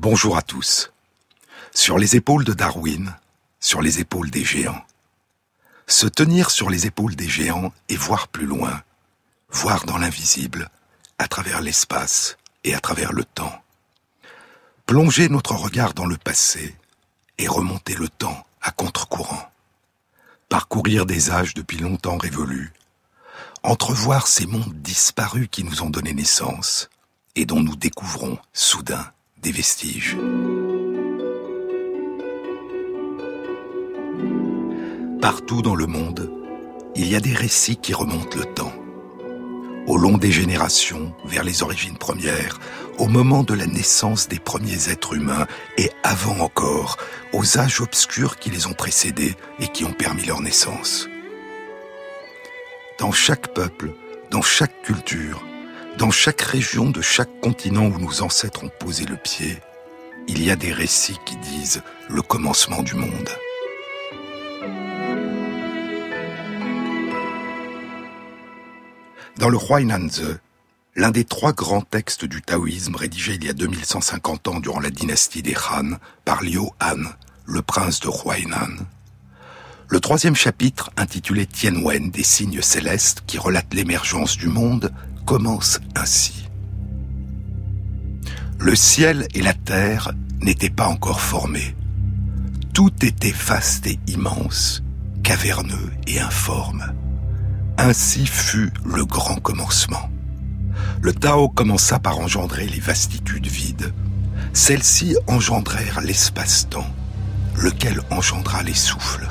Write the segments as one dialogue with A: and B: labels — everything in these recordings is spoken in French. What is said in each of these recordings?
A: Bonjour à tous. Sur les épaules de Darwin, sur les épaules des géants. Se tenir sur les épaules des géants et voir plus loin, voir dans l'invisible, à travers l'espace et à travers le temps. Plonger notre regard dans le passé et remonter le temps à contre-courant. Parcourir des âges depuis longtemps révolus, entrevoir ces mondes disparus qui nous ont donné naissance et dont nous découvrons soudain des vestiges. Partout dans le monde, il y a des récits qui remontent le temps. Au long des générations, vers les origines premières, au moment de la naissance des premiers êtres humains et avant encore, aux âges obscurs qui les ont précédés et qui ont permis leur naissance. Dans chaque peuple, dans chaque culture, dans chaque région de chaque continent où nos ancêtres ont posé le pied, il y a des récits qui disent le commencement du monde. Dans le Huainanzi, l'un des 3 grands textes du taoïsme rédigé il y a 2150 ans durant la dynastie des Han par Liu Han, le prince de Huainan, le 3e chapitre, intitulé Tianwen, des signes célestes qui relate l'émergence du monde, commence ainsi. Le ciel et la terre n'étaient pas encore formés. Tout était vaste et immense, caverneux et informe. Ainsi fut le grand commencement. Le Tao commença par engendrer les vastitudes vides. Celles-ci engendrèrent l'espace-temps, lequel engendra les souffles.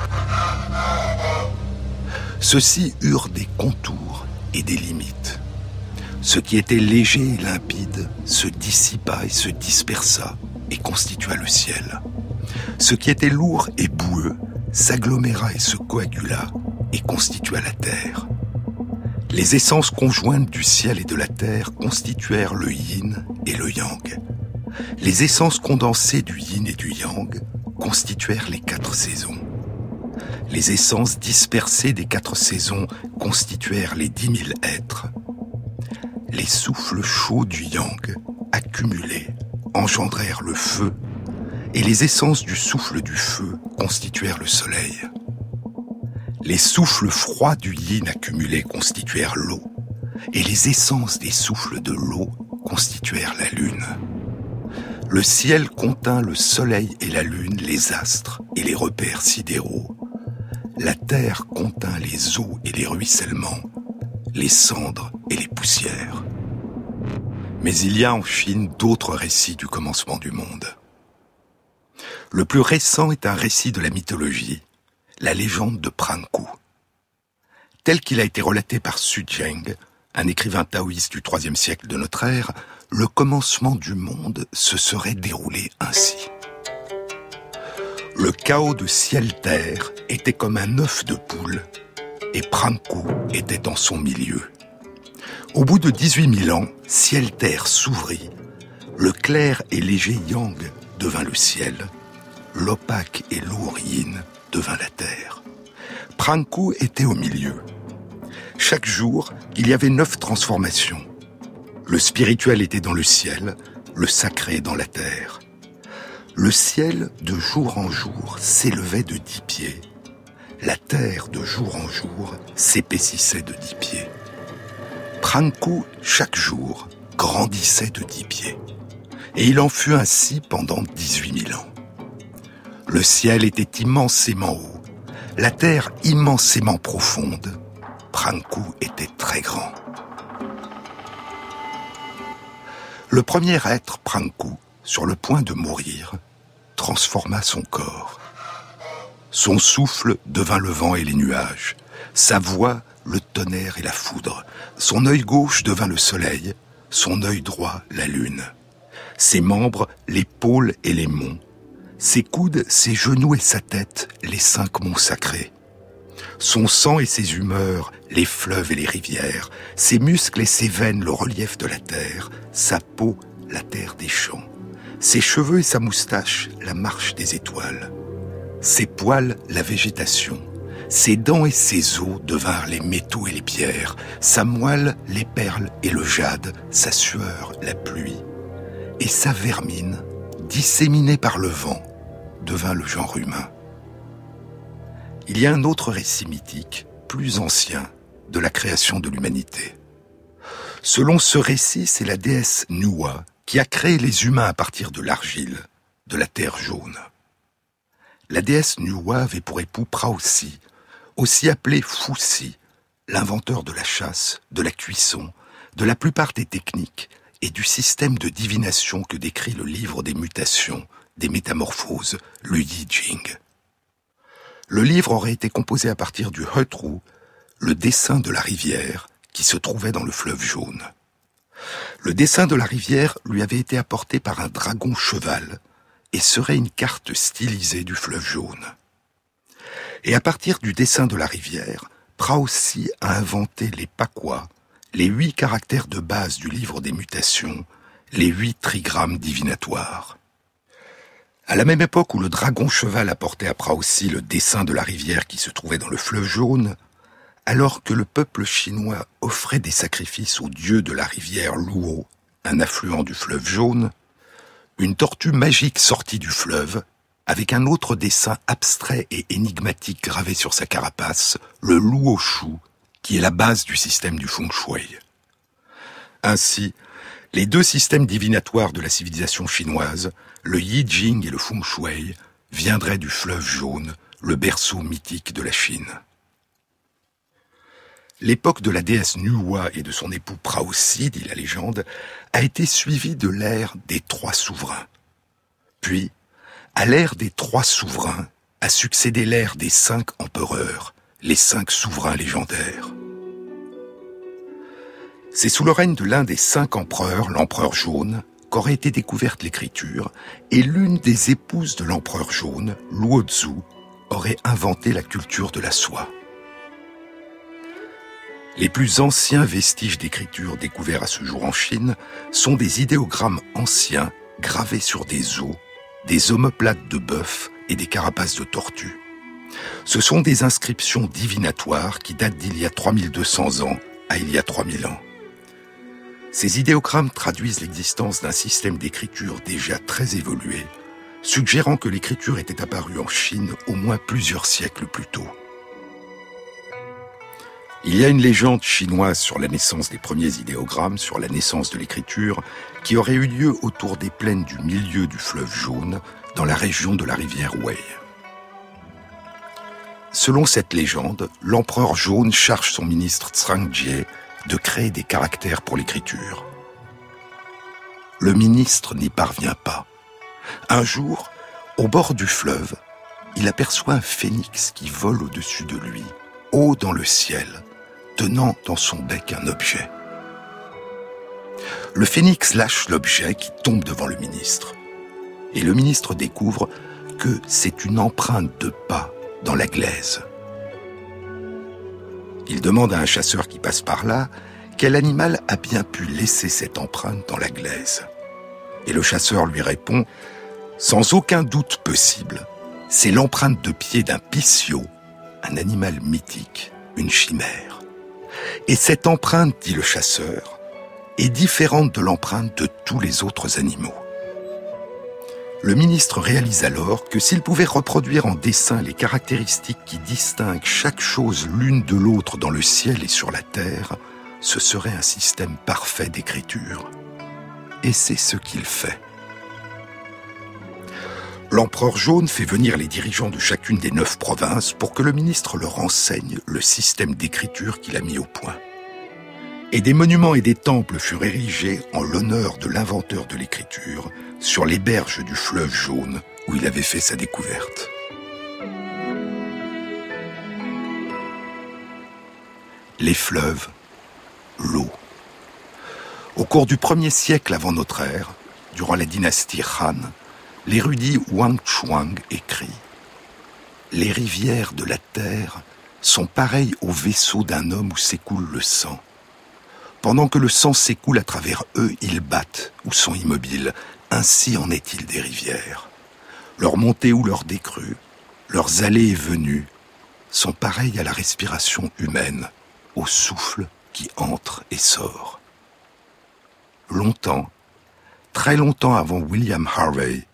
A: Ceux-ci eurent des contours et des limites. Ce qui était léger et limpide se dissipa et se dispersa et constitua le ciel. Ce qui était lourd et boueux s'aggloméra et se coagula et constitua la terre. Les essences conjointes du ciel et de la terre constituèrent le yin et le yang. Les essences condensées du yin et du yang constituèrent les 4 saisons. Les essences dispersées des 4 saisons constituèrent les 10 000 êtres. Les souffles chauds du yang, accumulés, engendrèrent le feu, et les essences du souffle du feu constituèrent le soleil. Les souffles froids du yin accumulés constituèrent l'eau, et les essences des souffles de l'eau constituèrent la lune. Le ciel contint le soleil et la lune, les astres et les repères sidéraux. La terre contint les eaux et les ruissellements, les cendres et les poussières. Mais il y a en Chine d'autres récits du commencement du monde. Le plus récent est un récit de la mythologie, la légende de Pranku. Tel qu'il a été relaté par Xu Zheng, un écrivain taoïste du IIIe siècle de notre ère, le commencement du monde se serait déroulé ainsi. Le chaos de ciel-terre était comme un œuf de poule, et Pranku était en son milieu. Au bout de 18 000 ans, ciel-terre s'ouvrit, le clair et léger yang devint le ciel, l'opaque et lourd yin devint la terre. Pranku était au milieu. Chaque jour, il y avait 9 transformations. Le spirituel était dans le ciel, le sacré dans la terre. Le ciel, de jour en jour, s'élevait de 10 pieds. La terre, de jour en jour, s'épaississait de 10 pieds. Pranku, chaque jour, grandissait de 10 pieds. Et il en fut ainsi pendant 18 000 ans. Le ciel était immensément haut, la terre immensément profonde. Pranku était très grand. Le premier être, Pranku, sur le point de mourir, transforma son corps. Son souffle devint le vent et les nuages, sa voix le tonnerre et la foudre, son œil gauche devint le soleil, son œil droit la lune, ses membres les pôles et les monts, ses coudes, ses genoux et sa tête les 5 monts sacrés, son sang et ses humeurs les fleuves et les rivières, ses muscles et ses veines le relief de la terre, sa peau la terre des champs, ses cheveux et sa moustache la marche des étoiles, ses poils la végétation, ses dents et ses os devinrent les métaux et les pierres, sa moelle les perles et le jade, sa sueur la pluie, et sa vermine disséminé par le vent, devint le genre humain. Il y a un autre récit mythique, plus ancien, de la création de l'humanité. Selon ce récit, c'est la déesse Nuwa qui a créé les humains à partir de l'argile, de la terre jaune. La déesse Nuwa avait pour époux Praosi, aussi appelé Foussi, l'inventeur de la chasse, de la cuisson, de la plupart des techniques et du système de divination que décrit le livre des mutations, des métamorphoses, le Yi Jing. Le livre aurait été composé à partir du Heutru, le dessin de la rivière qui se trouvait dans le fleuve jaune. Le dessin de la rivière lui avait été apporté par un dragon cheval et serait une carte stylisée du fleuve jaune. Et à partir du dessin de la rivière, Praosi a inventé les pakwa, les 8 caractères de base du livre des mutations, les 8 trigrammes divinatoires. À la même époque où le dragon cheval apportait à Praosi le dessin de la rivière qui se trouvait dans le fleuve jaune, alors que le peuple chinois offrait des sacrifices au dieu de la rivière Luo, un affluent du fleuve jaune, une tortue magique sortit du fleuve, avec un autre dessin abstrait et énigmatique gravé sur sa carapace, le Luoshu, qui est la base du système du Feng Shui. Ainsi, les 2 systèmes divinatoires de la civilisation chinoise, le Yi Jing et le Feng Shui, viendraient du fleuve jaune, le berceau mythique de la Chine. L'époque de la déesse Nuwa et de son époux Praosi, dit la légende, a été suivie de l'ère des 3 souverains. Puis, à l'ère des 3 souverains, a succédé l'ère des 5 empereurs, les 5 souverains légendaires. C'est sous le règne de l'un des 5 empereurs, l'empereur jaune, qu'aurait été découverte l'écriture, et l'une des épouses de l'empereur jaune, Luozu, aurait inventé la culture de la soie. Les plus anciens vestiges d'écriture découverts à ce jour en Chine sont des idéogrammes anciens gravés sur des os, des omoplates de bœuf et des carapaces de tortue. Ce sont des inscriptions divinatoires qui datent d'il y a 3200 ans à il y a 3000 ans. Ces idéogrammes traduisent l'existence d'un système d'écriture déjà très évolué, suggérant que l'écriture était apparue en Chine au moins plusieurs siècles plus tôt. Il y a une légende chinoise sur la naissance des premiers idéogrammes, sur la naissance de l'écriture, qui aurait eu lieu autour des plaines du milieu du fleuve jaune, dans la région de la rivière Wei. Selon cette légende, l'empereur jaune charge son ministre Zhang-Jie de créer des caractères pour l'écriture. Le ministre n'y parvient pas. Un jour, au bord du fleuve, il aperçoit un phénix qui vole au-dessus de lui, haut dans le ciel, tenant dans son bec un objet. Le phénix lâche l'objet qui tombe devant le ministre. Et le ministre découvre que c'est une empreinte de pas dans la glaise. Il demande à un chasseur qui passe par là quel animal a bien pu laisser cette empreinte dans la glaise. Et le chasseur lui répond, sans aucun doute possible, c'est l'empreinte de pied d'un piciot, un animal mythique, une chimère. Et cette empreinte, dit le chasseur, est différente de l'empreinte de tous les autres animaux. Le ministre réalise alors que s'il pouvait reproduire en dessin les caractéristiques qui distinguent chaque chose l'une de l'autre dans le ciel et sur la terre, ce serait un système parfait d'écriture. Et c'est ce qu'il fait. L'empereur jaune fait venir les dirigeants de chacune des 9 provinces pour que le ministre leur enseigne le système d'écriture qu'il a mis au point. Et des monuments et des temples furent érigés en l'honneur de l'inventeur de l'écriture sur les berges du fleuve jaune où il avait fait sa découverte. Les fleuves, l'eau. Au cours du 1er siècle avant notre ère, durant la dynastie Han, l'érudit Wang Chuang écrit « Les rivières de la terre sont pareilles aux vaisseaux d'un homme où s'écoule le sang. Pendant que le sang s'écoule à travers eux, ils battent ou sont immobiles. Ainsi en est-il des rivières. Leurs montées ou leurs décrues, leurs allées et venues sont pareilles à la respiration humaine, au souffle qui entre et sort. » Longtemps, très longtemps avant William Harvey,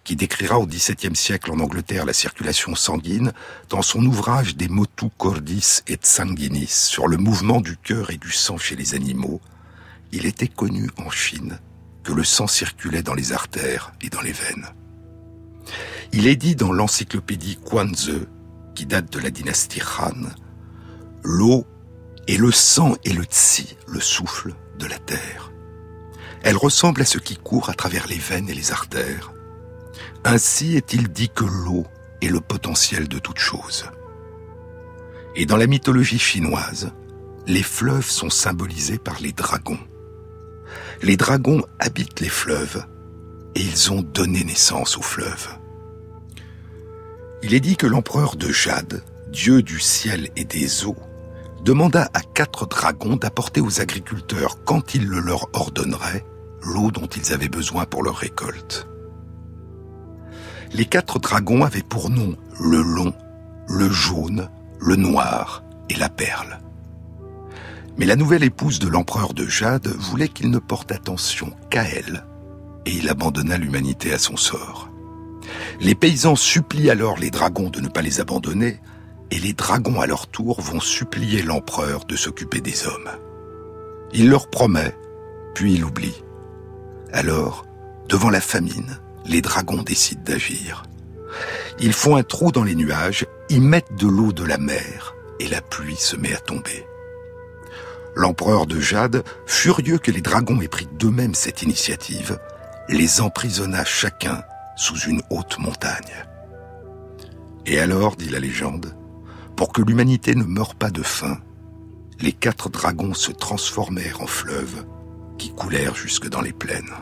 A: qui décrira au XVIIe siècle en Angleterre la circulation sanguine, dans son ouvrage De motu cordis et sanguinis, sur le mouvement du cœur et du sang chez les animaux, il était connu en Chine que le sang circulait dans les artères et dans les veines. Il est dit dans l'encyclopédie Quanzhou, qui date de la dynastie Han, l'eau est le sang et le tsi, le souffle de la terre. Elle ressemble à ce qui court à travers les veines et les artères. Ainsi est-il dit que l'eau est le potentiel de toute chose. Et dans la mythologie chinoise, les fleuves sont symbolisés par les dragons. Les dragons habitent les fleuves et ils ont donné naissance aux fleuves. Il est dit que l'empereur de Jade, dieu du ciel et des eaux, demanda à 4 dragons d'apporter aux agriculteurs, quand il le leur ordonnerait, l'eau dont ils avaient besoin pour leur récolte. Les 4 dragons avaient pour nom le long, le jaune, le noir et la perle. Mais la nouvelle épouse de l'empereur de Jade voulait qu'il ne porte attention qu'à elle, et il abandonna l'humanité à son sort. Les paysans supplient alors les dragons de ne pas les abandonner, et les dragons à leur tour vont supplier l'empereur de s'occuper des hommes. Il leur promet, puis il oublie. Alors, devant la famine, les dragons décident d'agir. Ils font un trou dans les nuages, y mettent de l'eau de la mer, et la pluie se met à tomber. L'empereur de Jade, furieux que les dragons aient pris d'eux-mêmes cette initiative, les emprisonna chacun sous une haute montagne. Et alors, dit la légende, pour que l'humanité ne meure pas de faim, les 4 dragons se transformèrent en fleuves qui coulèrent jusque dans les plaines.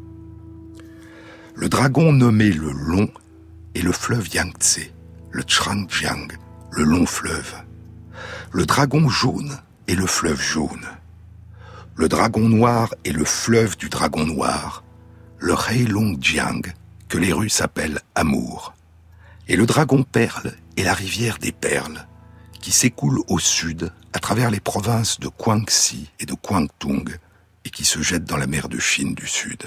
A: Le dragon nommé le Long est le fleuve Yangtze, le Changjiang, le long fleuve. Le dragon jaune est le fleuve jaune. Le dragon noir est le fleuve du dragon noir, le Heilongjiang, que les Russes appellent Amour. Et le dragon perle est la rivière des perles, qui s'écoule au sud à travers les provinces de Guangxi et de Guangdong et qui se jette dans la mer de Chine du Sud.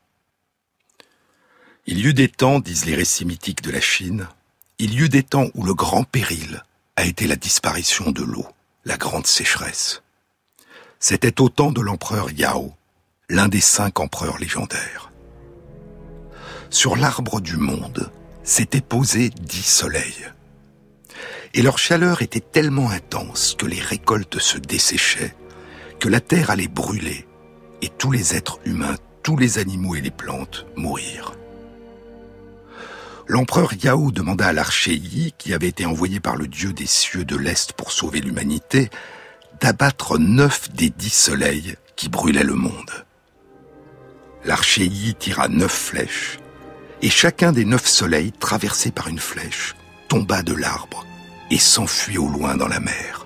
A: Il y eut des temps, disent les récits mythiques de la Chine, il y eut des temps où le grand péril a été la disparition de l'eau, la grande sécheresse. C'était au temps de l'empereur Yao, l'un des 5 empereurs légendaires. Sur l'arbre du monde s'étaient posés 10 soleils. Et leur chaleur était tellement intense que les récoltes se desséchaient, que la terre allait brûler, et tous les êtres humains, tous les animaux et les plantes mourir. L'empereur Yao demanda à l'archer Yi, qui avait été envoyé par le dieu des cieux de l'Est pour sauver l'humanité, d'abattre 9 des 10 soleils qui brûlaient le monde. L'archer Yi tira 9 flèches, et chacun des 9 soleils, traversé par une flèche, tomba de l'arbre et s'enfuit au loin dans la mer.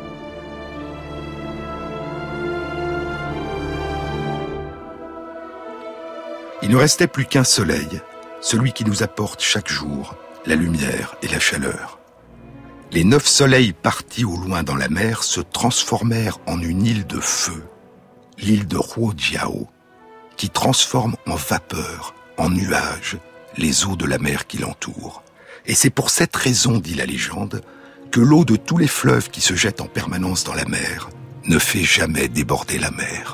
A: Il ne restait plus qu'un soleil, celui qui nous apporte chaque jour la lumière et la chaleur. Les 9 soleils partis au loin dans la mer se transformèrent en une île de feu, l'île de Huojiao, qui transforme en vapeur, en nuages, les eaux de la mer qui l'entourent. Et c'est pour cette raison, dit la légende, que l'eau de tous les fleuves qui se jettent en permanence dans la mer ne fait jamais déborder la mer.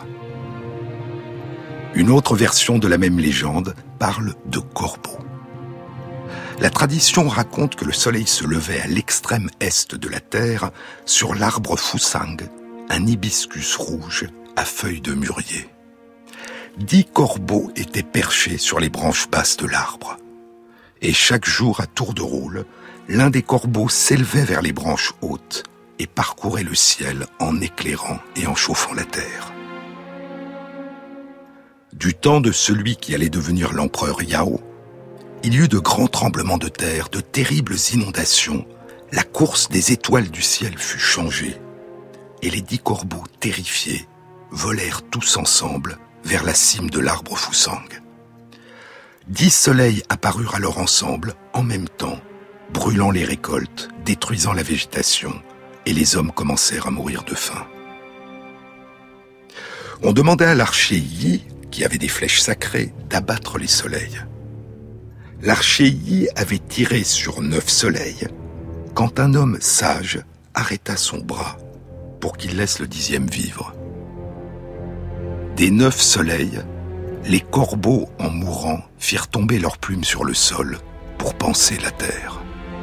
A: Une autre version de la même légende parle de corbeaux. La tradition raconte que le soleil se levait à l'extrême est de la terre sur l'arbre Fusang, un hibiscus rouge à feuilles de mûrier. 10 corbeaux étaient perchés sur les branches basses de l'arbre. Et chaque jour, à tour de rôle, l'un des corbeaux s'élevait vers les branches hautes et parcourait le ciel en éclairant et en chauffant la terre. Du temps de celui qui allait devenir l'empereur Yao, il y eut de grands tremblements de terre, de terribles inondations, la course des étoiles du ciel fut changée, et les 10 corbeaux, terrifiés, volèrent tous ensemble vers la cime de l'arbre Fusang. 10 soleils apparurent alors ensemble, en même temps, brûlant les récoltes, détruisant la végétation, et les hommes commencèrent à mourir de faim. On demanda à l'archer Yi, qui avait des flèches sacrées, d'abattre les soleils. L'Archéie avait tiré sur 9 soleils quand un homme sage arrêta son bras pour qu'il laisse le 10e vivre. Des 9 soleils, les corbeaux, en mourant, firent tomber leurs plumes sur le sol pour panser la terre.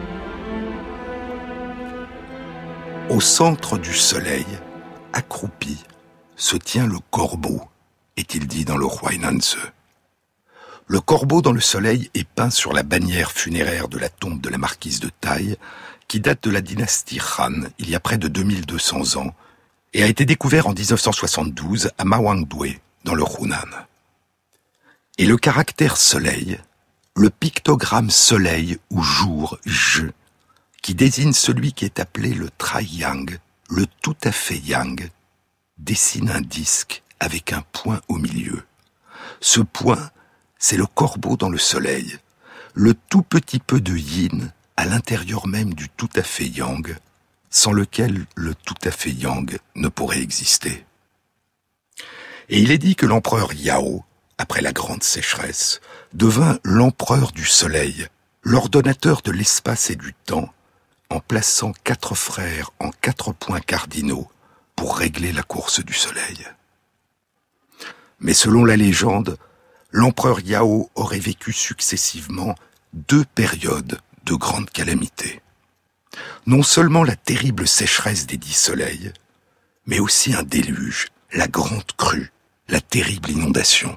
A: Au centre du soleil, accroupi, se tient le corbeau, est-il dit dans le Huainanzi. Le corbeau dans le soleil est peint sur la bannière funéraire de la tombe de la marquise de Taï, qui date de la dynastie Han, il y a près de 2200 ans, et a été découvert en 1972 à Mawangdui, dans le Hunan. Et le caractère soleil, le pictogramme soleil ou jour, je, qui désigne celui qui est appelé le Tri-Yang, le tout à fait Yang, dessine un disque avec un point au milieu. Ce point, c'est le corbeau dans le soleil, le tout petit peu de yin à l'intérieur même du tout à fait Yang, sans lequel le tout à fait Yang ne pourrait exister. Et il est dit que l'empereur Yao, après la grande sécheresse, devint l'empereur du soleil, l'ordonnateur de l'espace et du temps, en plaçant 4 frères en 4 points cardinaux pour régler la course du soleil. Mais selon la légende, l'empereur Yao aurait vécu successivement 2 périodes de grande calamité. Non seulement la terrible sécheresse des 10 soleils, mais aussi un déluge, la grande crue, la terrible inondation.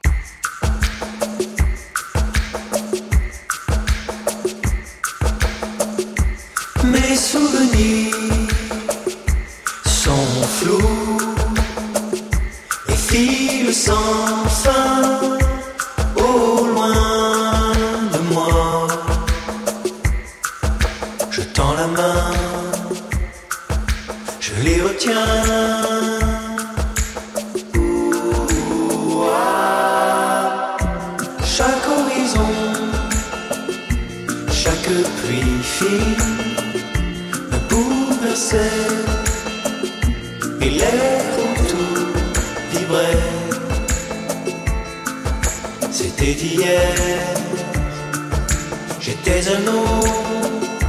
B: Mes souvenirs sont flous et filent sans fin au loin de moi. Je tends la main, je les retiens. Chaque horizon, chaque pluie fine et l'air autour vibrait. C'était hier, j'étais un autre.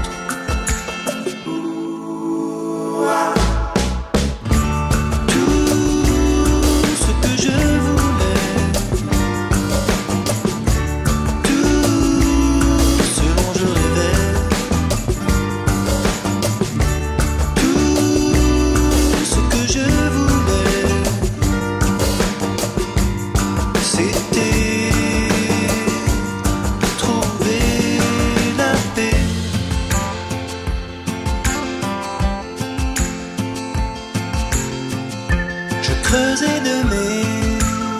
B: Tout ce que je voulais, tout ce dont je rêvais, creusé de mes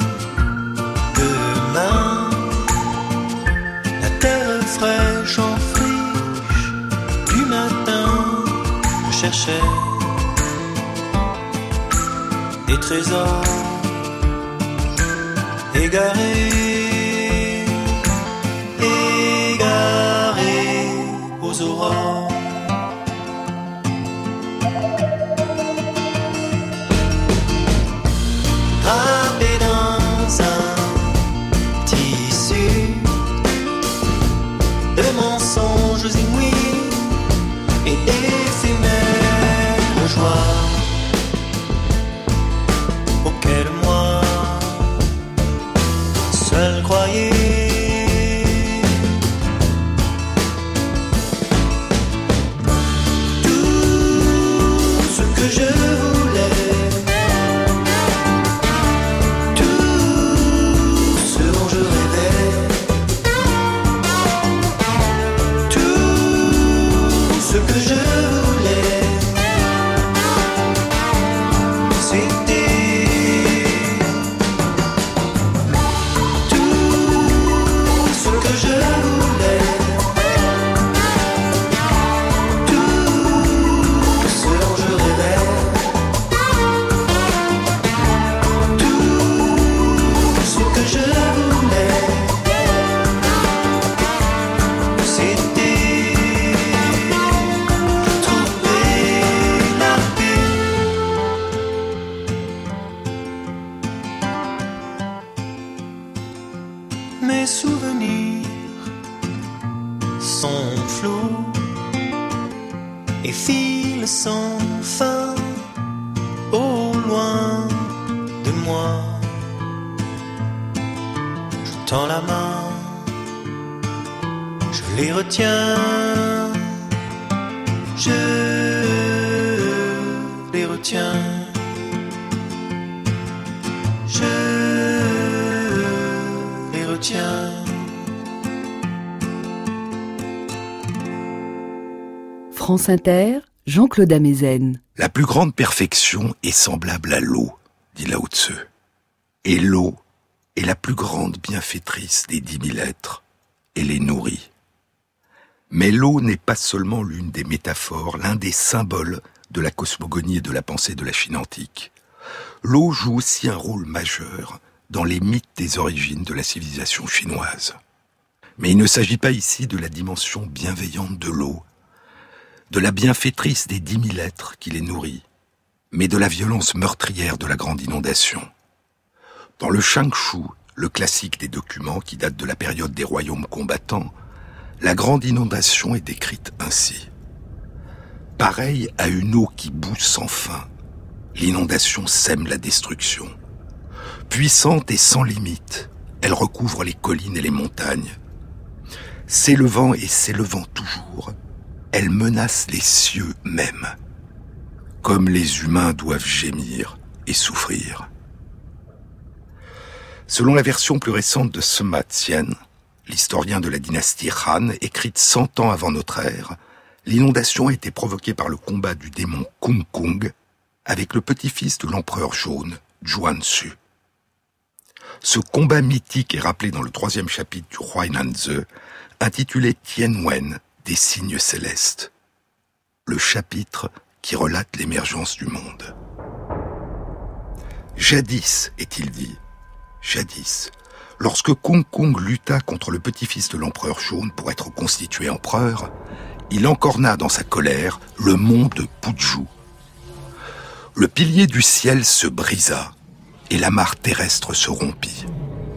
B: deux mains la terre fraîche en friche du matin. Je cherchais des trésors égarés, égarés aux aurores. Drapé dans un tissu de mensonges inouïs et d'éphémères joies auxquelles moi seul croyais. Tout ce que je voulais, ce que je voulais, c'était tout ce que je voulais, tout ce dont je rêvais, tout ce que je voulais, c'était mes souvenirs fils sans fin au loin de moi. Je tends la main, je les retiens, je les retiens, je les retiens.
C: France Inter, Jean-Claude Amezen.
A: La plus grande perfection est semblable à l'eau, dit Lao Tzu. Et l'eau est la plus grande bienfaitrice des 10 000 êtres et les nourrit. Mais l'eau n'est pas seulement l'une des métaphores, l'un des symboles de la cosmogonie et de la pensée de la Chine antique. L'eau joue aussi un rôle majeur dans les mythes des origines de la civilisation chinoise. Mais il ne s'agit pas ici de la dimension bienveillante de l'eau, de la bienfaitrice des 10 000 êtres qui les nourrit, mais de la violence meurtrière de la grande inondation. Dans le Shangshu, le classique des documents qui date de la période des royaumes combattants, la grande inondation est décrite ainsi. Pareille à une eau qui bout sans fin, l'inondation sème la destruction. Puissante et sans limite, elle recouvre les collines et les montagnes. S'élevant et s'élevant toujours, elle menace les cieux mêmes, comme les humains doivent gémir et souffrir. Selon la version plus récente de Sima Qian, l'historien de la dynastie Han, écrite 100 ans avant notre ère, l'inondation a été provoquée par le combat du démon Kung Kung avec le petit-fils de l'empereur jaune, Zhuanxu. Ce combat mythique est rappelé dans le 3e chapitre du Huainanzi, intitulé Tianwen, des signes célestes, le chapitre qui relate l'émergence du monde. Jadis, est-il dit, jadis, lorsque Kung Kung lutta contre le petit-fils de l'empereur jaune pour être constitué empereur, il encorna dans sa colère le mont de Puzhu. Le pilier du ciel se brisa et la mare terrestre se rompit.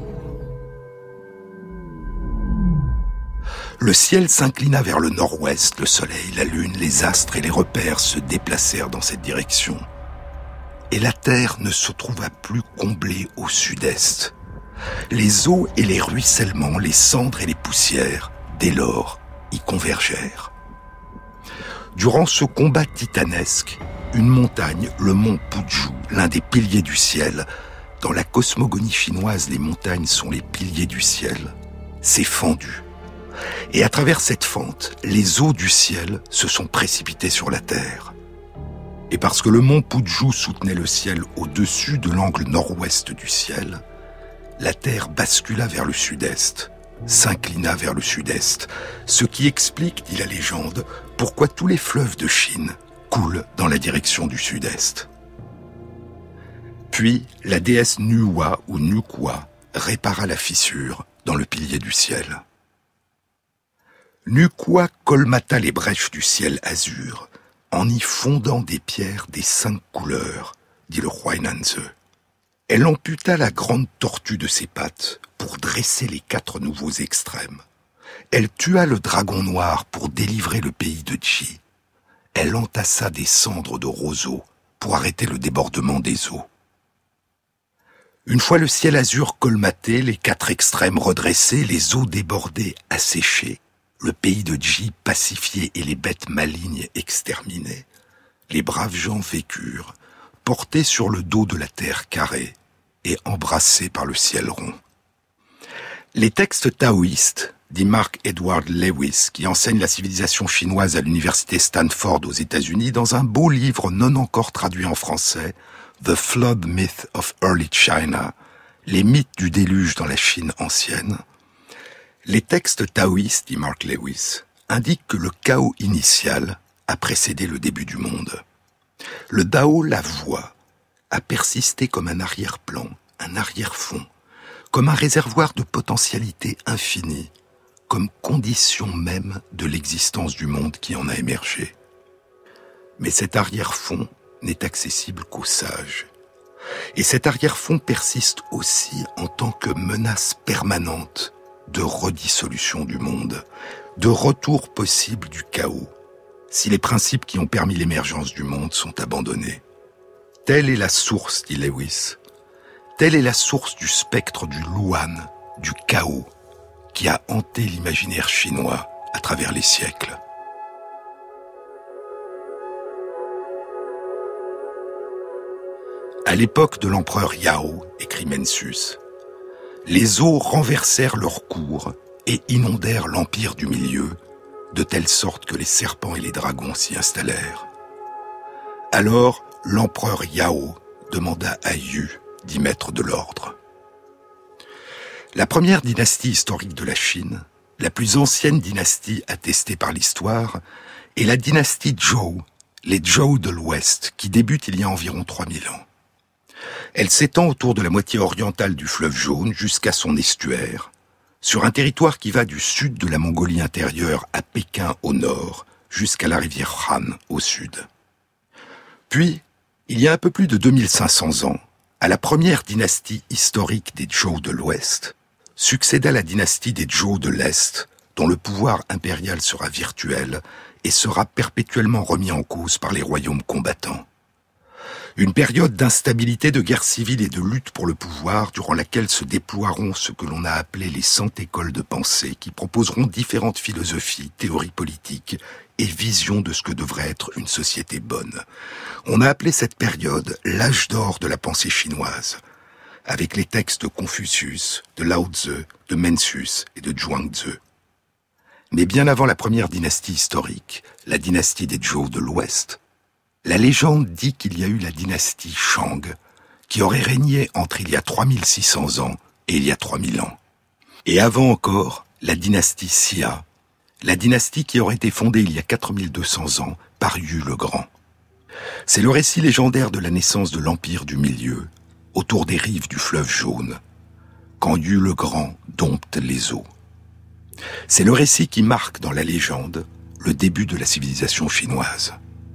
A: Le ciel s'inclina vers le nord-ouest, le soleil, la lune, les astres et les repères se déplacèrent dans cette direction. Et la terre ne se trouva plus comblée au sud-est. Les eaux et les ruissellements, les cendres et les poussières, dès lors, y convergèrent. Durant ce combat titanesque, une montagne, le mont Puzhu, l'un des piliers du ciel, dans la cosmogonie chinoise, les montagnes sont les piliers du ciel, s'est fendue. Et à travers cette fente, les eaux du ciel se sont précipitées sur la terre. Et parce que le mont Puzhu soutenait le ciel au-dessus de l'angle nord-ouest du ciel, la terre bascula vers le sud-est, s'inclina vers le sud-est, ce qui explique, dit la légende, pourquoi tous les fleuves de Chine coulent dans la direction du sud-est. Puis, la déesse Nuwa ou Nukwa répara la fissure dans le pilier du ciel. Nukwa colmata les brèches du ciel azur, en y fondant des pierres des 5 couleurs, dit le Huainanzi. Elle amputa la grande tortue de ses pattes pour dresser les 4 nouveaux extrêmes. Elle tua le dragon noir pour délivrer le pays de Ji. Elle entassa des cendres de roseaux pour arrêter le débordement des eaux. Une fois le ciel azur colmaté, les 4 extrêmes redressés, les eaux débordées asséchées, le pays de Ji pacifié et les bêtes malignes exterminées, les braves gens vécurent, portés sur le dos de la terre carrée et embrassés par le ciel rond. Les textes taoïstes, dit Mark Edward Lewis, qui enseigne la civilisation chinoise à l'université Stanford aux États-Unis, dans un beau livre non encore traduit en français, The Flood Myth of Early China, les mythes du déluge dans la Chine ancienne. Les textes taoïstes, dit Mark Lewis, indiquent que le chaos initial a précédé le début du monde. Le Dao, la voie, a persisté comme un arrière-plan, un arrière-fond, comme un réservoir de potentialité infinie, comme condition même de l'existence du monde qui en a émergé. Mais cet arrière-fond n'est accessible qu'aux sages. Et cet arrière-fond persiste aussi en tant que menace permanente de redissolution du monde, de retour possible du chaos, si les principes qui ont permis l'émergence du monde sont abandonnés. Telle est la source, dit Lewis. Telle est la source du spectre du Luan, du chaos, qui a hanté l'imaginaire chinois à travers les siècles. À l'époque de l'empereur Yao, écrit Mencius, les eaux renversèrent leur cours et inondèrent l'empire du milieu, de telle sorte que les serpents et les dragons s'y installèrent. Alors, l'empereur Yao demanda à Yu d'y mettre de l'ordre. La première dynastie historique de la Chine, la plus ancienne dynastie attestée par l'histoire, est la dynastie Zhou, les Zhou de l'Ouest, qui débute il y a environ 3000 ans. Elle s'étend autour de la moitié orientale du fleuve Jaune jusqu'à son estuaire, sur un territoire qui va du sud de la Mongolie intérieure à Pékin au nord, jusqu'à la rivière Han au sud. Puis, il y a un peu plus de 2500 ans, à la première dynastie historique des Zhou de l'Ouest, succéda la dynastie des Zhou de l'Est, dont le pouvoir impérial sera virtuel et sera perpétuellement remis en cause par les royaumes combattants. Une période d'instabilité, de guerre civile et de lutte pour le pouvoir, durant laquelle se déploieront ce que l'on a appelé les 100 écoles de pensée, qui proposeront différentes philosophies, théories politiques et visions de ce que devrait être une société bonne. On a appelé cette période l'âge d'or de la pensée chinoise, avec les textes de Confucius, de Lao Tzu, de Mencius et de Zhuangzi. Mais bien avant la première dynastie historique, la dynastie des Zhou de l'Ouest, la légende dit qu'il y a eu la dynastie Shang, qui aurait régné entre il y a 3600 ans et il y a 3000 ans. Et avant encore, la dynastie Xia, la dynastie qui aurait été fondée il y a 4200 ans par Yu le Grand. C'est le récit légendaire de la naissance de l'Empire du Milieu, autour des rives du fleuve Jaune, quand Yu le Grand dompte les eaux. C'est le récit qui marque dans la légende le début de la civilisation chinoise.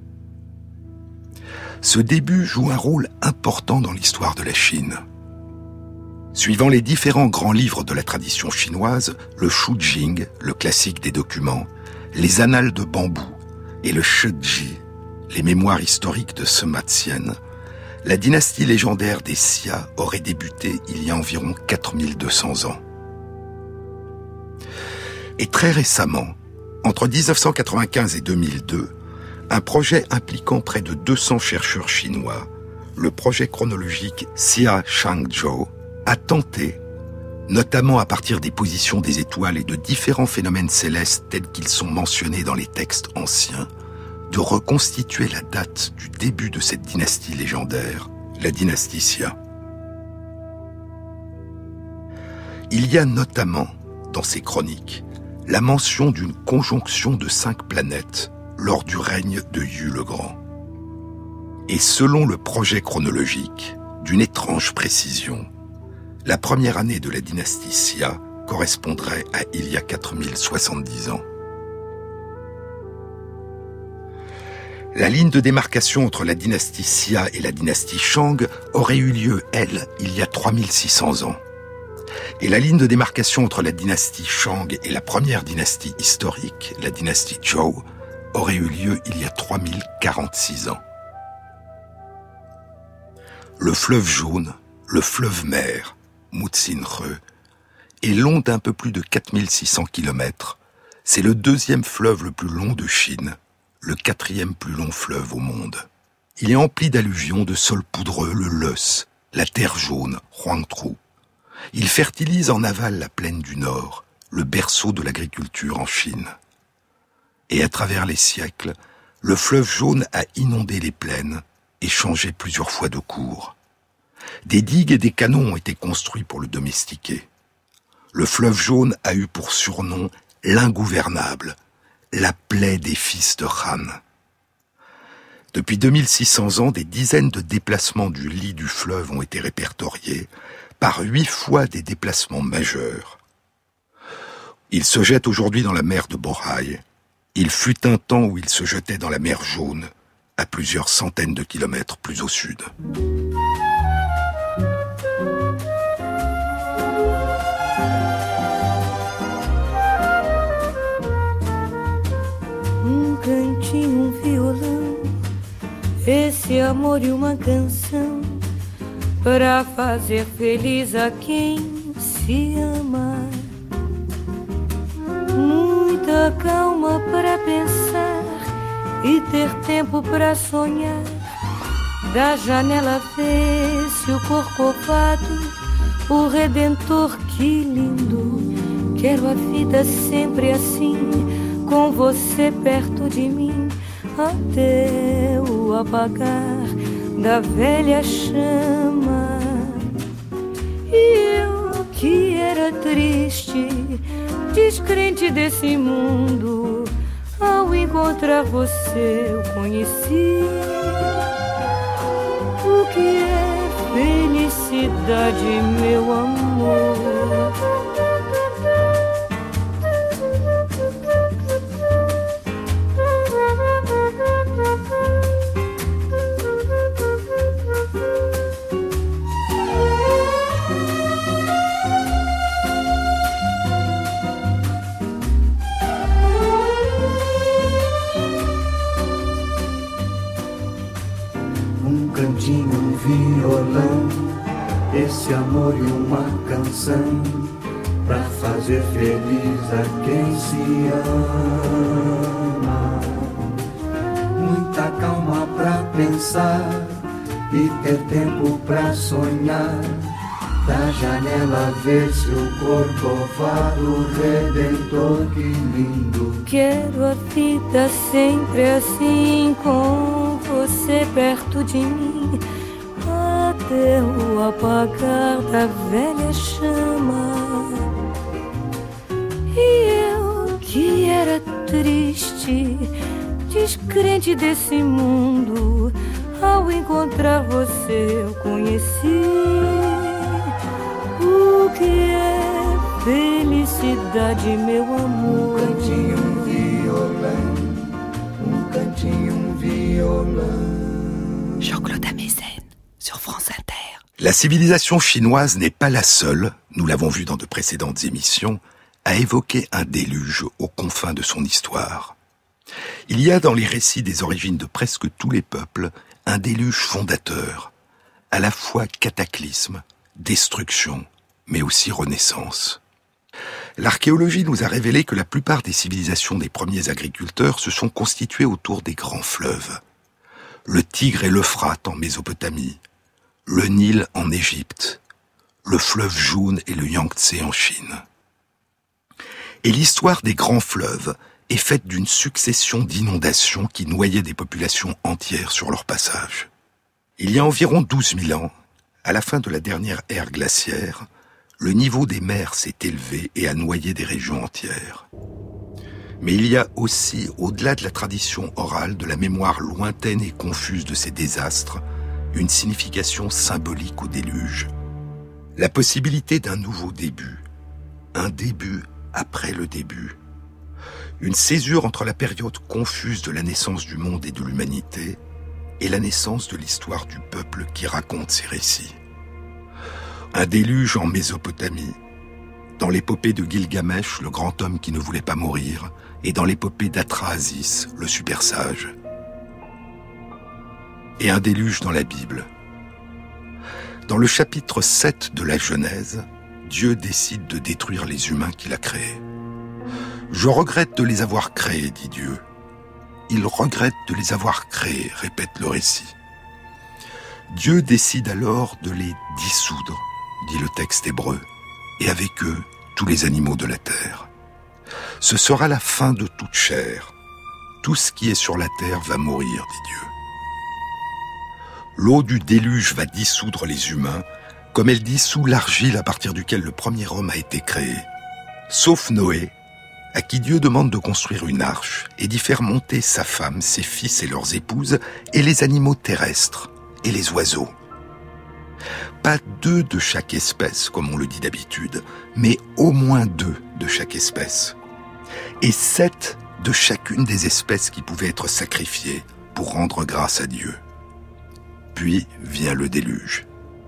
A: Ce début joue un rôle important dans l'histoire de la Chine. Suivant les différents grands livres de la tradition chinoise, le Shujing, le classique des documents, les annales de bambou et le Shiji, les mémoires historiques de Sima Qian, la dynastie légendaire des Xia aurait débuté il y a environ 4200 ans. Et très récemment, entre 1995 et 2002, un projet impliquant près de 200 chercheurs chinois, le projet chronologique Xia Shangzhou, a tenté, notamment à partir des positions des étoiles et de différents phénomènes célestes tels qu'ils sont mentionnés dans les textes anciens, de reconstituer la date du début de cette dynastie légendaire, la dynastie Xia. Il y a notamment, dans ces chroniques, la mention d'une conjonction de 5 planètes lors du règne de Yu le Grand. Et selon le projet chronologique, d'une étrange précision, la première année de la dynastie Xia correspondrait à il y a 4070 ans. La ligne de démarcation entre la dynastie Xia et la dynastie Shang aurait eu lieu, elle, il y a 3600 ans. Et la ligne de démarcation entre la dynastie Shang et la première dynastie historique, la dynastie Zhou, aurait eu lieu il y a 3046 ans. Le fleuve Jaune, le fleuve mer, Mutsinhe, est long d'un peu plus de 4600 km. C'est le 2e fleuve le plus long de Chine, le 4e plus long fleuve au monde. Il est empli d'alluvions, de sols poudreux, le Leuce, la terre jaune, Huangtru. Il fertilise en aval la plaine du Nord, le berceau de l'agriculture en Chine. Et à travers les siècles, le fleuve Jaune a inondé les plaines et changé plusieurs fois de cours. Des digues et des canons ont été construits pour le domestiquer. Le fleuve Jaune a eu pour surnom l'ingouvernable, la plaie des fils de Han. Depuis 2600 ans, des dizaines de déplacements du lit du fleuve ont été répertoriés, par 8 fois des déplacements majeurs. Il se jette aujourd'hui dans la mer de Bohai. Il fut un temps où il se jetait dans la mer Jaune, à plusieurs centaines de kilomètres plus au sud.
D: Cantinho amor e uma canção para fazer feliz a quem se ama. Muita calma para pensar e ter tempo para sonhar. Da janela vê-se o Corcovado, o Redentor, que lindo. Quero a vida sempre assim, com você perto de mim, até o apagar da velha chama. E eu que era triste, descrente desse mundo, ao encontrar você eu conheci o que é felicidade, meu amor.
E: Um violão, esse amor e uma canção pra fazer feliz a quem se ama. Muita calma pra pensar e ter tempo pra sonhar. Da janela ver-se o Corcovado, Redentor, que lindo.
D: Quero a vida sempre assim, com você perto de mim, até o apagar da velha chama. E eu que era triste, descrente desse mundo, ao encontrar você eu conheci o que é felicidade, meu amor.
E: Um cantinho, um violão, um cantinho, um violão.
C: Jean-Claude Amezen sur France Inter.
A: La civilisation chinoise n'est pas la seule, nous l'avons vu dans de précédentes émissions, à évoquer un déluge aux confins de son histoire. Il y a dans les récits des origines de presque tous les peuples un déluge fondateur, à la fois cataclysme, destruction, mais aussi renaissance. L'archéologie nous a révélé que la plupart des civilisations des premiers agriculteurs se sont constituées autour des grands fleuves. Le Tigre et l'Euphrate en Mésopotamie, le Nil en Égypte, le fleuve Jaune et le Yangtze en Chine. Et l'histoire des grands fleuves est faite d'une succession d'inondations qui noyaient des populations entières sur leur passage. Il y a environ 12 000 ans, à la fin de la dernière ère glaciaire, le niveau des mers s'est élevé et a noyé des régions entières. Mais il y a aussi, au-delà de la tradition orale, de la mémoire lointaine et confuse de ces désastres, une signification symbolique au déluge. La possibilité d'un nouveau début, un début après le début. Une césure entre la période confuse de la naissance du monde et de l'humanité et la naissance de l'histoire du peuple qui raconte ces récits. Un déluge en Mésopotamie, dans l'épopée de Gilgamesh, le grand homme qui ne voulait pas mourir, et dans l'épopée d'Atrahasis, le super sage. Et un déluge dans la Bible. Dans le chapitre 7 de la Genèse, Dieu décide de détruire les humains qu'il a créés. « Je regrette de les avoir créés, dit Dieu. Il regrette de les avoir créés, répète le récit. Dieu décide alors de les dissoudre, dit le texte hébreu, et avec eux, tous les animaux de la terre. Ce sera la fin de toute chair. Tout ce qui est sur la terre va mourir, dit Dieu. L'eau du déluge va dissoudre les humains, comme elle dissout l'argile à partir duquel le premier homme a été créé. Sauf Noé, à qui Dieu demande de construire une arche et d'y faire monter sa femme, ses fils et leurs épouses, et les animaux terrestres et les oiseaux. Pas 2 de chaque espèce, comme on le dit d'habitude, mais au moins 2 de chaque espèce. Et 7 de chacune des espèces qui pouvaient être sacrifiées pour rendre grâce à Dieu. Puis vient le déluge.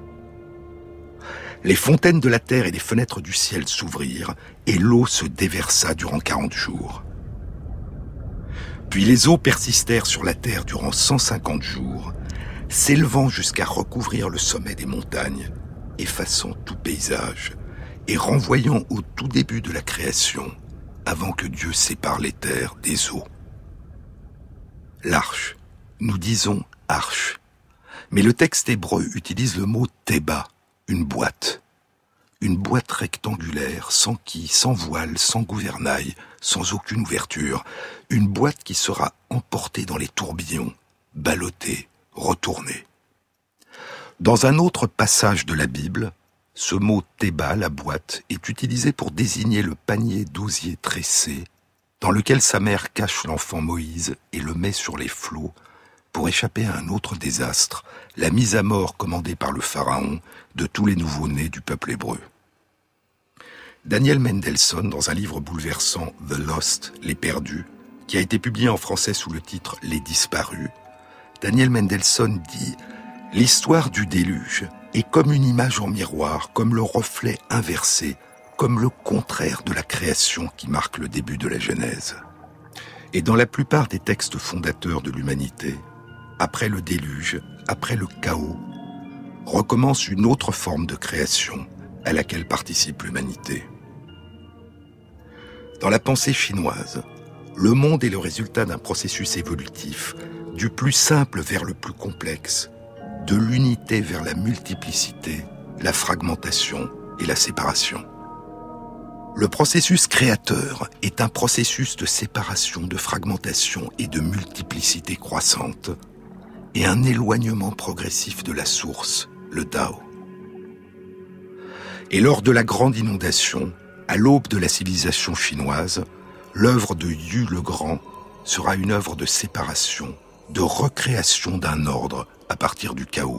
A: Les fontaines de la terre et les fenêtres du ciel s'ouvrirent, et l'eau se déversa durant 40 jours. Puis les eaux persistèrent sur la terre durant 150 jours, s'élevant jusqu'à recouvrir le sommet des montagnes, effaçant tout paysage et renvoyant au tout début de la création, avant que Dieu sépare les terres des eaux. L'arche, nous disons arche, mais le texte hébreu utilise le mot théba, une boîte rectangulaire, sans quille, sans voile, sans gouvernail, sans aucune ouverture, une boîte qui sera emportée dans les tourbillons, ballottée, retournée. Dans un autre passage de la Bible, ce mot théba, la boîte, est utilisé pour désigner le panier d'osier tressé dans lequel sa mère cache l'enfant Moïse et le met sur les flots pour échapper à un autre désastre, la mise à mort commandée par le pharaon de tous les nouveau-nés du peuple hébreu. Daniel Mendelssohn, dans un livre bouleversant « The Lost », Les Perdus, qui a été publié en français sous le titre « Les Disparus », Daniel Mendelssohn dit « L'histoire du déluge est comme une image en miroir, comme le reflet inversé, comme le contraire de la création qui marque le début de la Genèse. Et dans la plupart des textes fondateurs de l'humanité, après le déluge, après le chaos, recommence une autre forme de création à laquelle participe l'humanité. Dans la pensée chinoise, le monde est le résultat d'un processus évolutif, du plus simple vers le plus complexe, de l'unité vers la multiplicité, la fragmentation et la séparation. Le processus créateur est un processus de séparation, de fragmentation et de multiplicité croissante, et un éloignement progressif de la source, le Tao. Et lors de la grande inondation, à l'aube de la civilisation chinoise, l'œuvre de Yu le Grand sera une œuvre de séparation, de recréation d'un ordre à partir du chaos.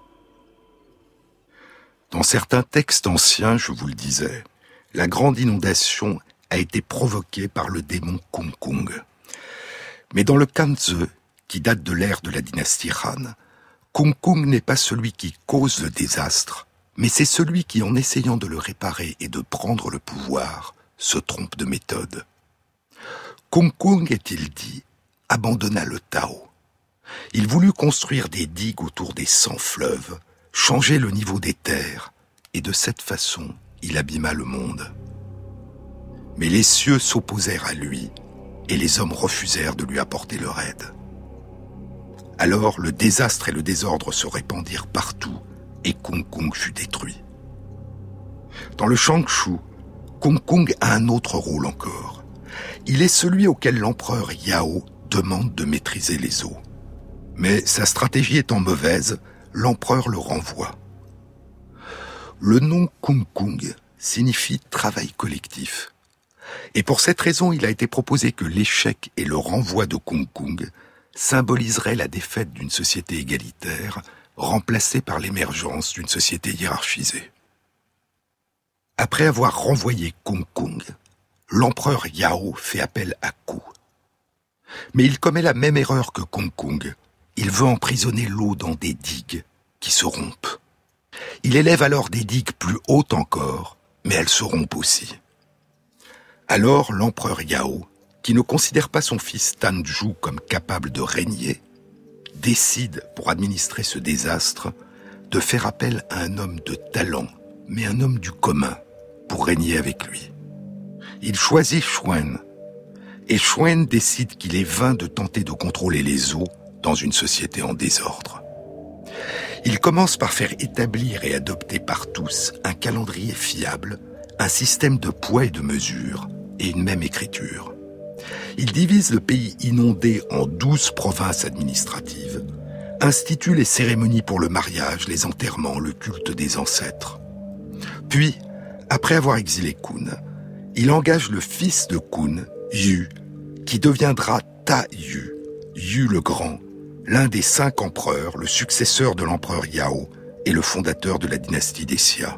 A: Dans certains textes anciens, je vous le disais, la grande inondation a été provoquée par le démon Kung Kung. Mais dans le Kanzi, qui date de l'ère de la dynastie Han, Kung Kung n'est pas celui qui cause le désastre, mais c'est celui qui, en essayant de le réparer et de prendre le pouvoir, se trompe de méthode. Kung Kung, est-il dit, abandonna le Tao. Il voulut construire des digues autour des 100 fleuves, changer le niveau des terres, et de cette façon, il abîma le monde. Mais les cieux s'opposèrent à lui, et les hommes refusèrent de lui apporter leur aide. Alors le désastre et le désordre se répandirent partout, et Kung Kung fut détruit. Dans le Changshu, Kung Kung a un autre rôle encore. Il est celui auquel l'empereur Yao demande de maîtriser les eaux. Mais sa stratégie étant mauvaise, l'empereur le renvoie. Le nom Kung Kung signifie travail collectif. Et pour cette raison, il a été proposé que l'échec et le renvoi de Kung Kung symboliseraient la défaite d'une société égalitaire remplacée par l'émergence d'une société hiérarchisée. Après avoir renvoyé Kung Kung, l'empereur Yao fait appel à Ku. Mais il commet la même erreur que Kung Kung. Il veut emprisonner l'eau dans des digues qui se rompent. Il élève alors des digues plus hautes encore, mais elles se rompent aussi. Alors l'empereur Yao, qui ne considère pas son fils Tanju comme capable de régner, décide, pour administrer ce désastre, de faire appel à un homme de talent, mais un homme du commun, pour régner avec lui. Il choisit Shuen, et Shuen décide qu'il est vain de tenter de contrôler les eaux dans une société en désordre. Il commence par faire établir et adopter par tous un calendrier fiable, un système de poids et de mesure, et une même écriture. Il divise le pays inondé en 12 provinces administratives, institue les cérémonies pour le mariage, les enterrements, le culte des ancêtres. Puis, après avoir exilé Kun, il engage le fils de Kun, Yu, qui deviendra Ta-Yu, Yu le Grand, l'un des 5 empereurs, le successeur de l'empereur Yao et le fondateur de la dynastie des Xia.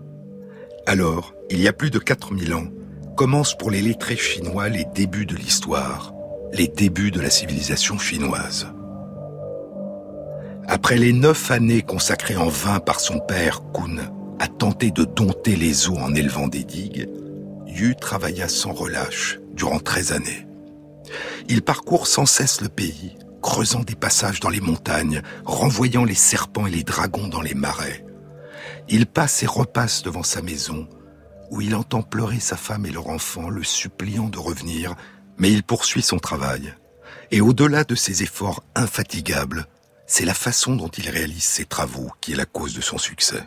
A: Alors, il y a plus de 4000 ans, commencent pour les lettrés chinois les débuts de l'histoire, les débuts de la civilisation chinoise. Après les 9 années consacrées en vain par son père Kun à tenter de dompter les eaux en élevant des digues, Yu travailla sans relâche durant 13 années. Il parcourt sans cesse le pays, creusant des passages dans les montagnes, renvoyant les serpents et les dragons dans les marais. Il passe et repasse devant sa maison, où il entend pleurer sa femme et leur enfant, le suppliant de revenir, mais il poursuit son travail. Et au-delà de ses efforts infatigables, c'est la façon dont il réalise ses travaux qui est la cause de son succès.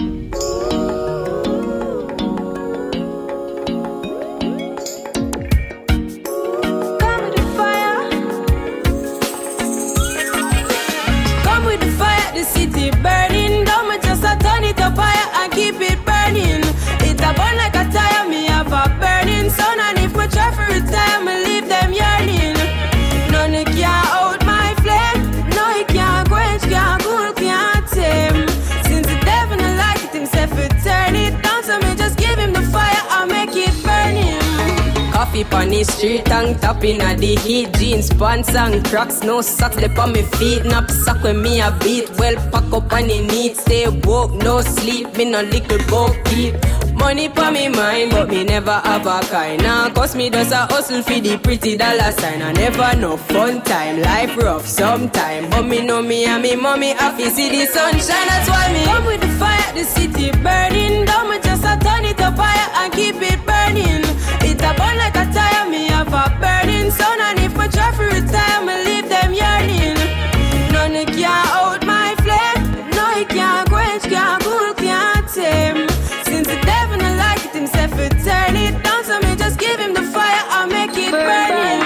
F: Keep it burning. It a burn like a tire. Me have a burning sun, and if we try for retire, me leave them yearning. None can out my flame. No, it can't quench, can't cool, can't tame. Since the devil don't like it himself, it turn it down. So me just give him the fire and make it burning. Coffee on the street, tongue tapping at the heat. Jeans, pants and cracks, no socks left on my feet. Knapsack when me a beat, well pack up on the neat. Stay woke, no sleep, me no little boat keep. Money pa me mind, but me never have a kind. Nah, cause me just a hustle for the pretty dollar sign. I never no fun time, life rough sometime. But me know me and me mommy happy see the sunshine. That's why me come with the fire, the city burning down. Me just a turn it up higher and keep it burning. It a burn like a tire, me have a burning sun. And if I try for retire, me leave them yearning. None can out my flame. No, it can't quench, can't cool, can't tame. Since the devil don't like it himself, it turn it down. So me just give him the fire and make it burning.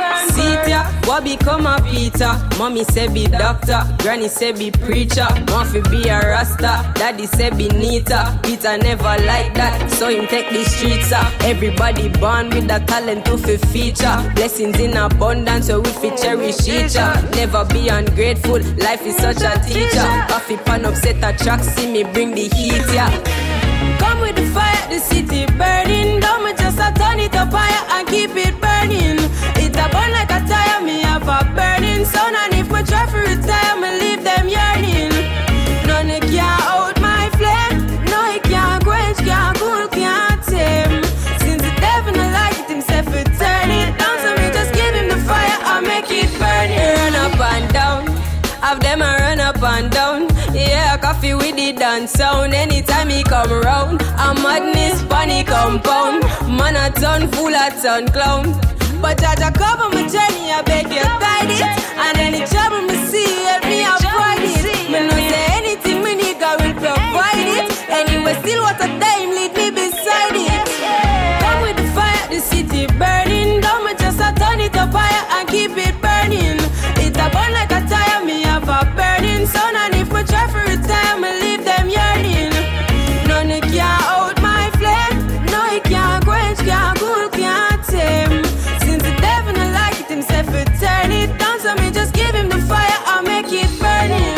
F: See ya, what become a Peter? Mommy say be doctor, granny say be preacher. Want to be a rasta, daddy say be neater. Peter never like that, so him take the streets up. Everybody born with the talent to fi feature. Blessings in abundance, so we fi cherish each other. Never be ungrateful, life is such a teacher. Coffee pan upset a track, see me bring the heat, yeah. Come with the fire, the city burning down. Me just a turn it up higher and keep it burning. It a burn like a tire, me have a burning sun. And if we try for retire, me leave them yearning. None can out my flame. No, it can't quench, can't cool, can't tame. Since the devil don't like it himself, it turn it down. So me just give him the fire and make it burning. Run up and down, have them a run up and down. Yeah, coffee with the dance sound. Anytime he come round, a madness panic compound. Man a ton, fool a ton clown. But Jaja cover my journey, I beg you guide it. And any trouble me see, help me avoid it. Me no say anything, me nigga will provide it. Anyway, still what a time, lead me beside it. Come with the fire, the city burning down. Me just a turn it up higher and keep it burning. It a burn like a tire, me have a burning sun. And if we try for retire, me leave them yearning. None can out my flame. No, it can't quench, can't cool, can't tame. Since the devil don't like it himself, it turn it down. So me just give him the fire and make it burning.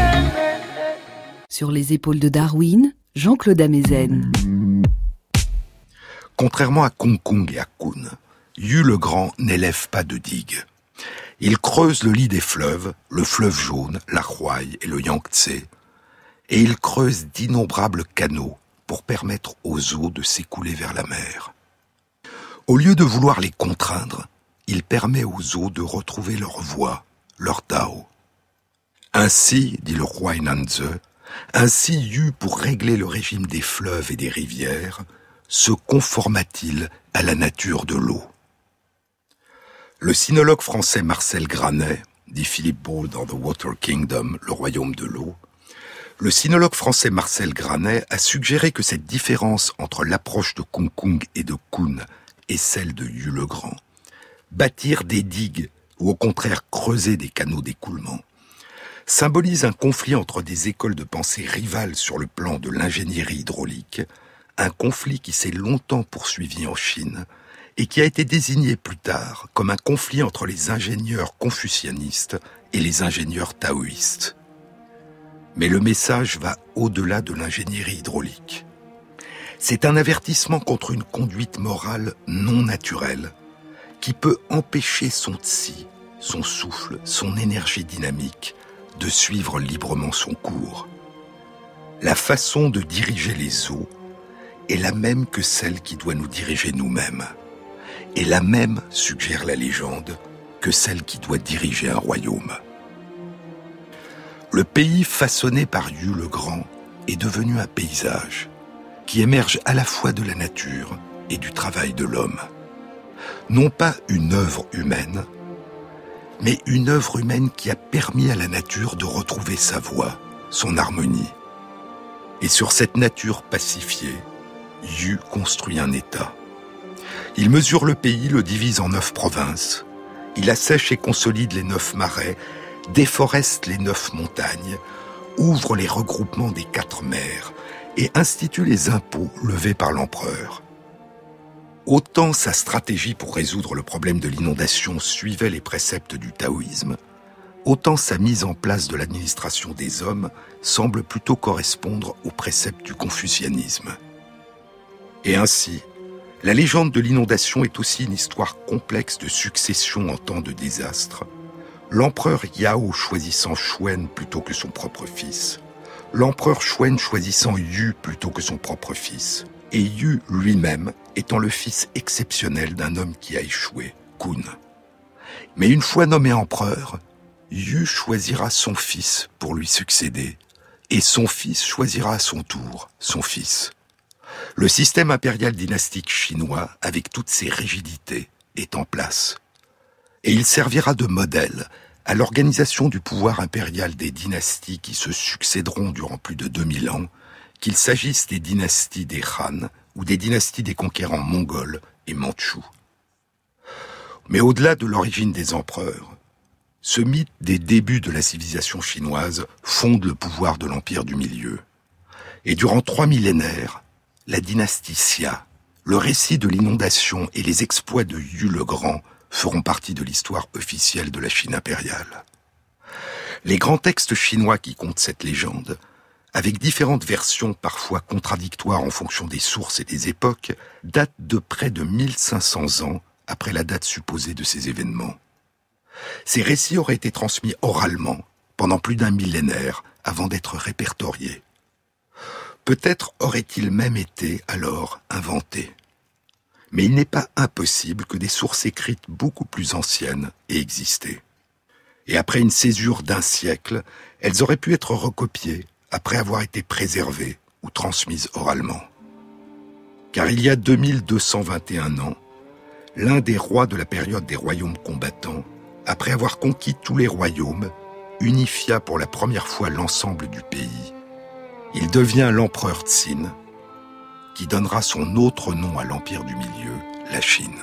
C: Sur les épaules de Darwin, Jean-Claude Amezen.
A: Contrairement à Kung Kung et à Kun, Yu le Grand n'élève pas de digues. Il creuse le lit des fleuves, le fleuve jaune, la Huai et le Yangtze, et il creuse d'innombrables canaux pour permettre aux eaux de s'écouler vers la mer. Au lieu de vouloir les contraindre, il permet aux eaux de retrouver leur voie, leur Tao. Ainsi, dit le Huainanzi, ainsi Yu, pour régler le régime des fleuves et des rivières, se conforma-t-il à la nature de l'eau. Le sinologue français Marcel Granet, dit Philippe Brault dans The Water Kingdom, le royaume de l'eau, le sinologue français Marcel Granet a suggéré que cette différence entre l'approche de Kung Kung et de Kun et celle de Yu le Grand, bâtir des digues ou au contraire creuser des canaux d'écoulement, symbolise un conflit entre des écoles de pensée rivales sur le plan de l'ingénierie hydraulique, un conflit qui s'est longtemps poursuivi en Chine et qui a été désigné plus tard comme un conflit entre les ingénieurs confucianistes et les ingénieurs taoïstes. Mais le message va au-delà de l'ingénierie hydraulique. C'est un avertissement contre une conduite morale non naturelle qui peut empêcher son tsi, son souffle, son énergie dynamique de suivre librement son cours. La façon de diriger les eaux est la même que celle qui doit nous diriger nous-mêmes. Et la même, suggère la légende, que celle qui doit diriger un royaume. Le pays façonné par Yu le Grand est devenu un paysage qui émerge à la fois de la nature et du travail de l'homme. Non pas une œuvre humaine, mais une œuvre humaine qui a permis à la nature de retrouver sa voie, son harmonie. Et sur cette nature pacifiée, Yu construit un État. Il mesure le pays, le divise en 9 provinces. Il assèche et consolide les 9 marais, déforeste les 9 montagnes, ouvre les regroupements des 4 mers et institue les impôts levés par l'empereur. Autant sa stratégie pour résoudre le problème de l'inondation suivait les préceptes du taoïsme, autant sa mise en place de l'administration des hommes semble plutôt correspondre aux préceptes du confucianisme. Et ainsi, la légende de l'inondation est aussi une histoire complexe de succession en temps de désastre, l'empereur Yao choisissant Shuen plutôt que son propre fils, l'empereur Shuen choisissant Yu plutôt que son propre fils, et Yu lui-même étant le fils exceptionnel d'un homme qui a échoué, Kun. Mais une fois nommé empereur, Yu choisira son fils pour lui succéder, et son fils choisira à son tour son fils. Le système impérial dynastique chinois, avec toutes ses rigidités, est en place. Et il servira de modèle à l'organisation du pouvoir impérial des dynasties qui se succéderont durant plus de 2000 ans, qu'il s'agisse des dynasties des Han ou des dynasties des conquérants mongols et mandchous. Mais au-delà de l'origine des empereurs, ce mythe des débuts de la civilisation chinoise fonde le pouvoir de l'Empire du Milieu. Et durant 3 millénaires, la dynastie Xia, le récit de l'inondation et les exploits de Yu le Grand feront partie de l'histoire officielle de la Chine impériale. Les grands textes chinois qui comptent cette légende, avec différentes versions parfois contradictoires en fonction des sources et des époques, datent de près de 1500 ans après la date supposée de ces événements. Ces récits auraient été transmis oralement pendant plus d'1 millénaire avant d'être répertoriés. Peut-être auraient-ils même été alors inventés. Mais il n'est pas impossible que des sources écrites beaucoup plus anciennes aient existé. Et après une césure d'1 siècle, elles auraient pu être recopiées après avoir été préservées ou transmises oralement. Car il y a 2221 ans, l'un des rois de la période des royaumes combattants, après avoir conquis tous les royaumes, unifia pour la première fois l'ensemble du pays. Il devient l'empereur Tsin, qui donnera son autre nom à l'Empire du Milieu, la Chine.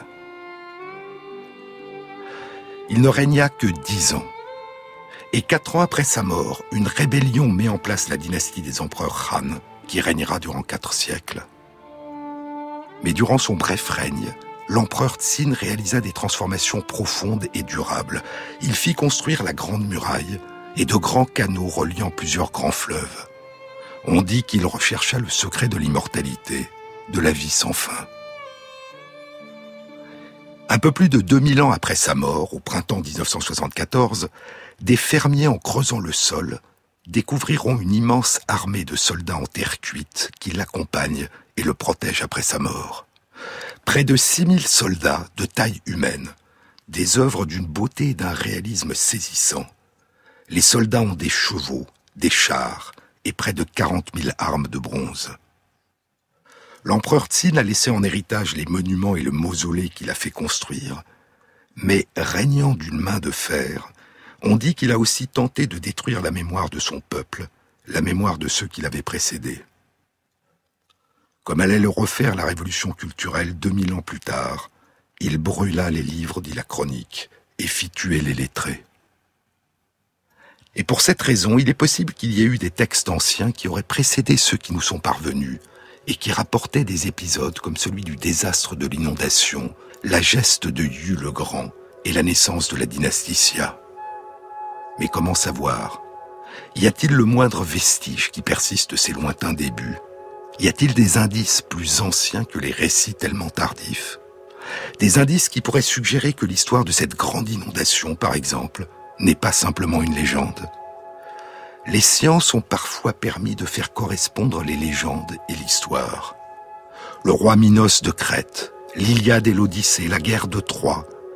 A: Il ne régna que 10 ans. Et 4 ans après sa mort, une rébellion met en place la dynastie des empereurs Han, qui régnera durant 4 siècles. Mais durant son bref règne, l'empereur Tsin réalisa des transformations profondes et durables. Il fit construire la Grande Muraille et de grands canaux reliant plusieurs grands fleuves. On dit qu'il rechercha le secret de l'immortalité, de la vie sans fin. Un peu plus de 2000 ans après sa mort, au printemps 1974, des fermiers, en creusant le sol, découvriront une immense armée de soldats en terre cuite qui l'accompagnent et le protègent après sa mort. Près de 6000 soldats de taille humaine, des œuvres d'une beauté et d'un réalisme saisissant. Les soldats ont des chevaux, des chars et près de 40 000 armes de bronze. L'empereur Tsin a laissé en héritage les monuments et le mausolée qu'il a fait construire, mais régnant d'une main de fer, on dit qu'il a aussi tenté de détruire la mémoire de son peuple, la mémoire de ceux qui l'avaient précédé. Comme allait le refaire la révolution culturelle 2000 ans plus tard, il brûla les livres, dit la chronique, et fit tuer les lettrés. Et pour cette raison, il est possible qu'il y ait eu des textes anciens qui auraient précédé ceux qui nous sont parvenus et qui rapportaient des épisodes comme celui du désastre de l'inondation, la geste de Yu le Grand et la naissance de la dynastie Xia. Mais comment savoir? Y a-t-il le moindre vestige qui persiste de ces lointains débuts? Y a-t-il des indices plus anciens que les récits tellement tardifs? Des indices qui pourraient suggérer que l'histoire de cette grande inondation, par exemple, n'est pas simplement une légende. Les sciences ont parfois permis de faire correspondre les légendes et l'histoire. Le roi Minos de Crète, l'Iliade et l'Odyssée, la guerre de Troie,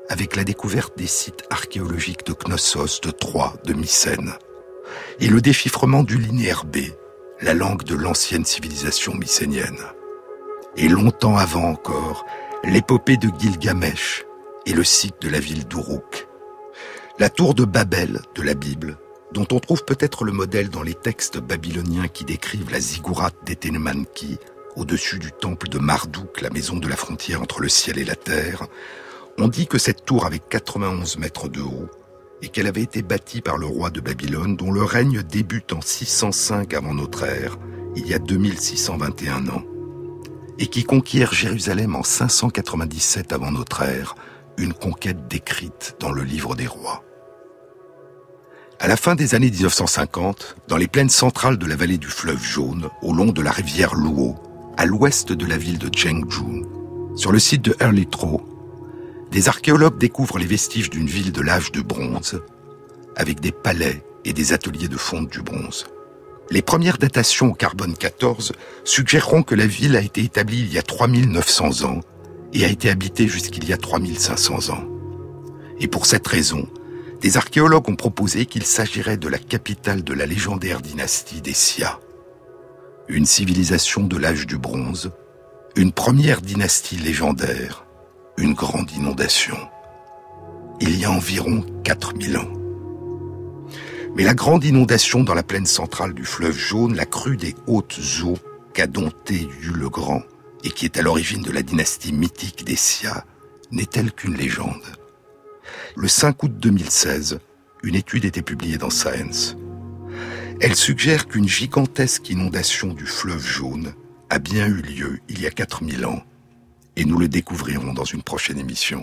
A: avec la découverte des sites archéologiques de Knossos, de Troie, de Mycène, et le déchiffrement du linéaire B, la langue de l'ancienne civilisation mycénienne. Et longtemps avant encore, l'épopée de Gilgamesh et le site de la ville d'Uruk. La tour de Babel de la Bible, dont on trouve peut-être le modèle dans les textes babyloniens qui décrivent la ziggourate d'Etenemanki, au-dessus du temple de Marduk, la maison de la frontière entre le ciel et la terre. On dit que cette tour avait 91 mètres de haut et qu'elle avait été bâtie par le roi de Babylone, dont le règne débute en 605 avant notre ère, il y a 2621 ans, et qui conquiert Jérusalem en 597 avant notre ère, une conquête décrite dans le livre des rois. À la fin des années 1950, dans les plaines centrales de la vallée du fleuve Jaune, au long de la rivière Luo, à l'ouest de la ville de Chengdu, sur le site de Erlitro, des archéologues découvrent les vestiges d'une ville de l'âge de bronze, avec des palais et des ateliers de fonte du bronze. Les premières datations au carbone 14 suggéreront que la ville a été établie il y a 3900 ans et a été habitée jusqu'il y a 3500 ans. Et pour cette raison, des archéologues ont proposé qu'il s'agirait de la capitale de la légendaire dynastie des Xia. Une civilisation de l'âge du bronze, une première dynastie légendaire, une grande inondation. Il y a environ 4000 ans. Mais la grande inondation dans la plaine centrale du fleuve Jaune, la crue des hautes eaux qu'a dompté Yu le Grand et qui est à l'origine de la dynastie mythique des Xia, n'est-elle qu'une légende? Le 5 août 2016, une étude était publiée dans Science. Elle suggère qu'une gigantesque inondation du fleuve Jaune a bien eu lieu il y a 4000 ans, et nous le découvrirons dans une prochaine émission.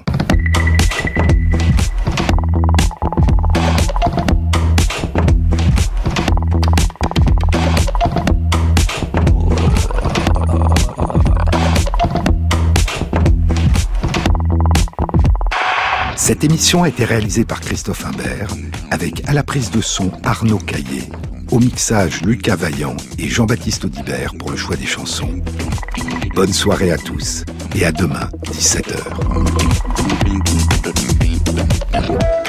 A: Cette émission a été réalisée par Christophe Imbert, avec à la prise de son Arnaud Caillé, au mixage Lucas Vaillant et Jean-Baptiste Audibert pour le choix des chansons. Bonne soirée à tous et à demain, 17h.